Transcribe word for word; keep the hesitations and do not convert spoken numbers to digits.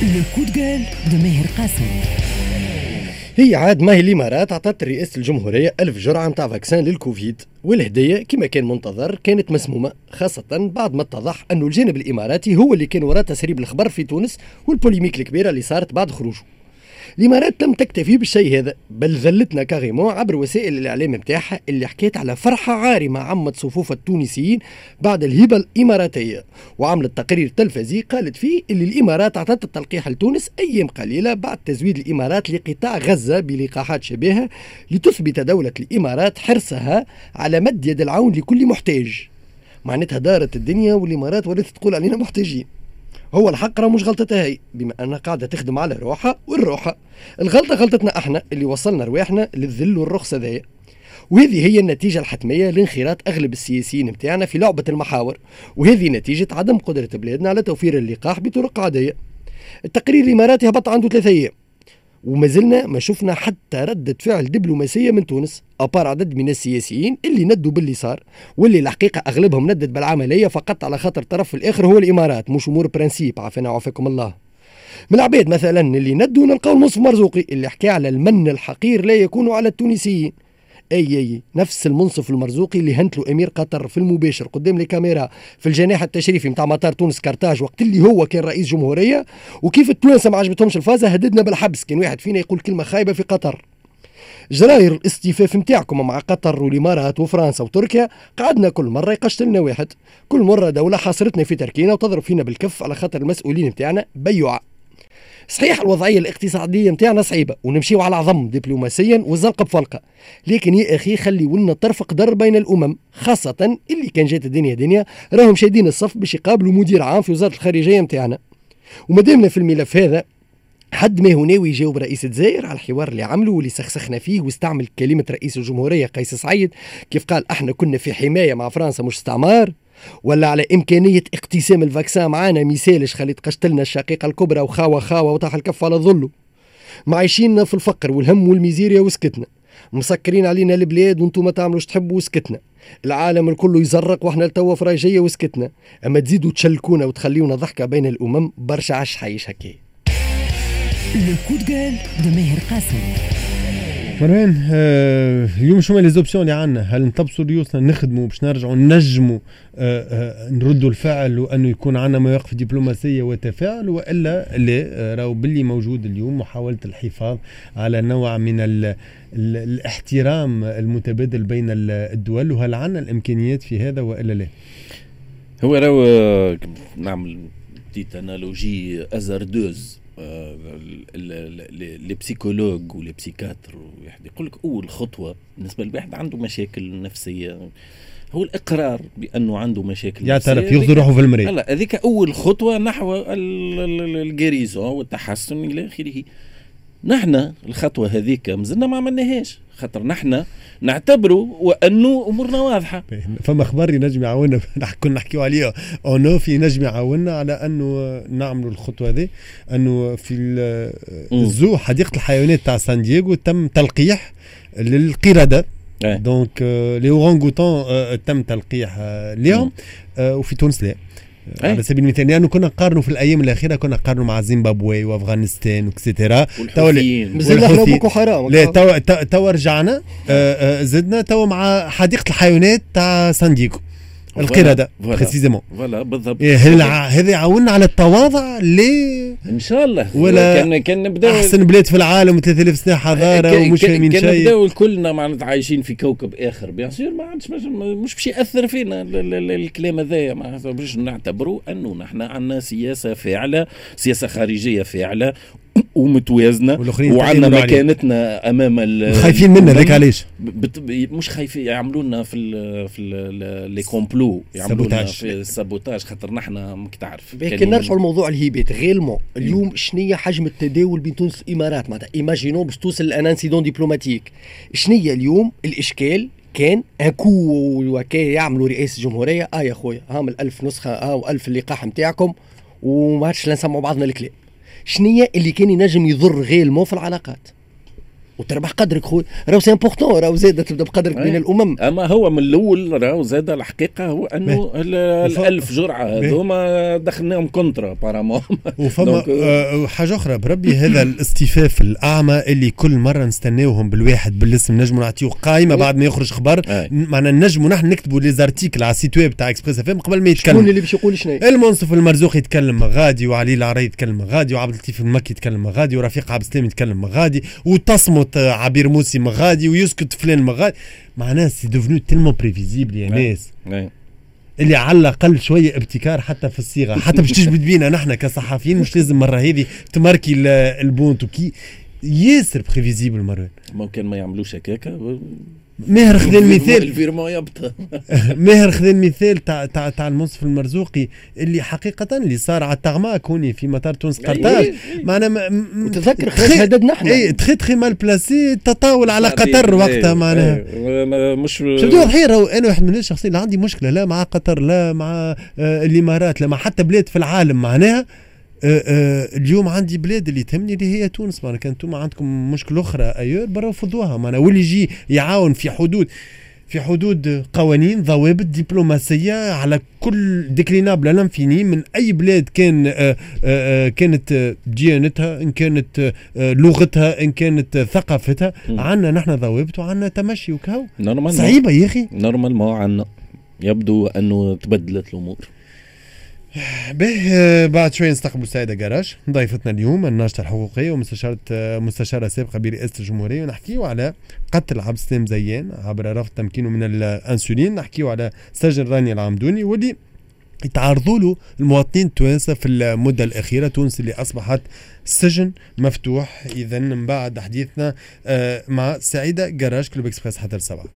Le coup de gueule de ماهر قاسم. هي عاد ما هي الامارات عطت رئاسه الجمهوريه ألف جرعه نتاع فاكسان للكوفيد، والهديه كما كان منتظر كانت مسمومه، خاصه بعد ما اتضح انه الجانب الاماراتي هو اللي كان وراء تسريب الخبر في تونس والبوليميك الكبيره اللي صارت بعد خروجه. الامارات لم تكتفي بالشيء هذا، بل ذلتنا كاريمون عبر وسائل الاعلام نتاعها اللي حكيت على فرحه عارمه عمت صفوف التونسيين بعد الهبه الاماراتيه، وعملت تقرير تلفزي قالت فيه اللي الامارات اعطت التلقيح لتونس ايام قليله بعد تزويد الامارات لقطاع غزه بلقاحات شبيهه، لتثبت دوله الامارات حرصها على مد يد العون لكل محتاج. معناتها دارت الدنيا والامارات ولات تقول علينا محتاجين. هو الحق راه مش غلطتها هي، بما انها قاعده تخدم على روحها والروحه. الغلطه غلطتنا احنا اللي وصلنا رواحنا للذل والرخصه ذي، وهذه هي النتيجه الحتميه لانخراط اغلب السياسيين نتاعنا في لعبه المحاور، وهذه نتيجه عدم قدره بلادنا على توفير اللقاح بطرق عاديه. التقرير الاماراتي هبط عنده ثلاثة ايام وما زلنا ما شفنا حتى ردة فعل دبلوماسية من تونس، أبار عدد من السياسيين اللي ندوا باللي صار، واللي الحقيقة أغلبهم ندت بالعملية فقط على خاطر الطرف الآخر هو الإمارات، مش أمور برانسيب عافانا وعافاكم الله. من العباد مثلا اللي ندوا نلقاو المصطفى مرزوقي اللي حكى على المن الحقير لا يكون على التونسيين. اي اي نفس المنصف المرزوقي اللي هنتلو امير قطر في المباشر قدام الكاميرا في الجناح التشريفي نتاع مطار تونس كارتاج وقت اللي هو كان رئيس جمهوريه، وكيف التوانسه ما عجبتهمش الفازه هددنا بالحبس كان واحد فينا يقول كلمه خايبه في قطر. جراير الاستيفاف نتاعكم مع قطر والامارات وفرنسا وتركيا قعدنا كل مره يقشتلنا واحد، كل مره دوله حاصرتنا في تركينا وتضرب فينا بالكف على خاطر المسؤولين نتاعنا بيوعه. صحيح الوضعيه الاقتصاديه نتاعنا صعيبه ونمشيو على عظم دبلوماسيا والزلق بفلقه، لكن يا اخي خلي ولنا طرف قدر بين الامم، خاصه اللي كان جات الدنيا دنيا راهم شادين الصف باش يقابلوا مدير عام في وزاره الخارجيه نتاعنا. ومادامنا في الملف هذا حد ما هو ناوي يجاوب رئيس الجزائر على الحوار اللي عمله واللي سخسخنا فيه واستعمل كلمه رئيس الجمهوريه قيس سعيد كيف قال احنا كنا في حمايه مع فرنسا مش استعمار، ولا على إمكانية اقتسام الفاكسان معانا مثالش خليت قشتلنا الشقيقة الكبرى وخاوة خاوة وطاح الكف على ظله. معيشيننا في الفقر والهم والميزيريا وسكتنا، مسكرين علينا البلاد وانتم ما تعملوش تحبوا وسكتنا، العالم الكل يزرق واحنا لتوا في راجية وسكتنا، اما تزيدوا تشلكونا وتخليونا ضحكة بين الأمم برشا عش حيش هكي. Le coup de gueule de ماهر قاسم. مروان، آه اليوم شو لي زوبسيون اللي عندنا؟ هل نطبسوا ريوسنا نخدموا باش نرجعوا ننجموا آه آه نردوا الفعل وانه يكون عندنا مواقف دبلوماسيه وتفاعل، والا اللي آه راهو باللي موجود اليوم محاوله الحفاظ على نوع من ال ال الاحترام المتبادل بين الدول، وهل عندنا الامكانيات في هذا والا لا؟ هو راهو نعمل بتيت انالوجي ازاردوز. لي بسيكولوج ولي بسيكاتر واحد يقول لك اول خطوه بالنسبه لواحد عنده مشاكل نفسيه هو الاقرار بانه عنده مشاكل يعترف ياخذ روحه في المريض. لا هذيك اول خطوه نحو الجريزون والتحسن الى اخره. نحن الخطوه هذيك مازلنا ما عملناهاش، خاطر نحن نعتبروا وانه امورنا واضحه. فما خبر ينجم يعاوننا كنا نحكيو عليه اونو في نجم يعاوننا على انه نعملوا الخطوه هذه، انه في الزو حديقه الحيوانات تاع سان دييغو تم تلقيح للقرده. اه. دونك لي اورانغوتان تم تلقيح اليوم، وفي تونس لا. أيه؟ على سبيل المثال لأنه كنا نقارنوا في الأيام الأخيرة كنا نقارنوا مع زيمبابوي وأفغانستان وكسيتيرا والحوثيين مازلنا احنا بوكو حرام. لا تو تو رجعنا زدنا تو مع حديقة الحيوانات تاع سان دييغو القردة بريسيزمون. فوالا بالضبط. هذا يعاوننا على التواضع ليه ان شاء الله. ولا كان كان نبداو احسن بلاد في العالم ثلاثة آلاف سنه حضاره ومش فاهمين شيء. كان نبداو كلنا معناتها عايشين في كوكب اخر بيان سور ما عادش مش باش ياثر فينا الكلام هذايا، معناتها باش نعتبروا انه نحن عندنا سياسه فاعله، سياسه خارجيه فاعله ومتوازنه وعندنا مكانتنا امام خايفين منا ذاك علاش مش خايفين يعملوا لنا في ال في لي كومبلو، يعملوا لنا في السابوتاج، خاطر نحن ماك تعرف. لكن نرجعوا لموضوع الهيبات غيلمون اليوم شنية حجم التداول بين تونس والامارات؟ معناتها ايماجينو باش توصل لان انسيدون دبلوماتيك، شنية اليوم الاشكال؟ كان اكو وكي يعملوا رئاسه الجمهوريه اه يا خويا هام الألف نسخه اه والف اللقاح نتاعكم وما عادش نسمعوا بعضنا الكلام. شنية اللي كان ينجم يضر غيلمو في العلاقات؟ وتربح قدرك خويا، راهو سي امبورطون، راهو زاد تبدا بقدرك بين الامم. اما هو من الاول راهو زاد الحقيقه هو انه الألف جرعه هذوما دخلناهم كونترا بارامون. وفما آه حاجه اخرى بربي، هذا الاستفاف الاعمى اللي كل مره نستناوهم بالواحد بالاسم نجموا نعطيوه قائمه بعد ما يخرج خبر، معنا نجموا نحن نكتبوا لي زارتيكل على السيت ويب تاع اكسبريس اف ام قبل ما يتكلم. شكون اللي باش يقول شنو؟ المنصف المرزوق يتكلم غادي، وعلي العراي يتكلم غادي، وعبد اللطيف المكي يتكلم غادي، ورفيق عبد السلام يتكلم غادي، وتصمت عبير موسي مغادي، ويسكت فلان مغادي. معناها سي دوفنو تيلمون بريفيزيبل يا ناس، اللي على الاقل شويه ابتكار حتى في الصيغه، حتى باش تجبد بينا نحن كصحفيين مش لازم مره هذه تماركي البونت وكي ياسر بريفيزيبل مره. ممكن ما يعملوش هكاكا. ماهر خذ المثال الفيرمون يبطل. ماهر خذ المثال تاع تاع تاع المنصف المرزوقي اللي حقيقه اللي صار على التغماء كوني في مطار تونس قرطاج. معنا تذكر خير هددنا احنا اي تخي تخي مال بلاسي تطاول على قطر وقتها. معناها مش شفتوا الحين راهو انا واحد من الناس شخصيا لا عندي مشكله لا مع قطر لا مع آه الامارات لا مع حتى بلاد في العالم. معناها أه أه اليوم عندي بلاد اللي تهمني اللي هي تونس. معناها كان انتم عندكم مشكله اخرى ايور برا فضوها. معناها واللي يجي يعاون في حدود في حدود قوانين ضوابط دبلوماسيه على كل ديكلينابل الانفيني من اي بلاد كان أه أه كانت ديانتها ان كانت أه لغتها ان كانت ثقافتها. عندنا نحن ضوابط وعندنا تمشي وكهو صعيبه يا اخي. نورمال ما عندنا يبدو انه تبدلت الامور. به بعد شوي نستقبل سعيدة جراش ضيفتنا اليوم الناشطة الحقوقية ومستشارة مستشارة سابقة برئاسة الجمهورية، ونحكيو على قتل عبد السلام زيان عبر رفض تمكينه من الانسولين. نحكيو على سجن رانيا العمدوني واللي يتعرضوا له المواطنين التوانسة في المدة الأخيرة. تونس اللي أصبحت سجن مفتوح. إذن من بعد حديثنا مع سعيدة جراش كلوب إكسبريس حتى السبعة.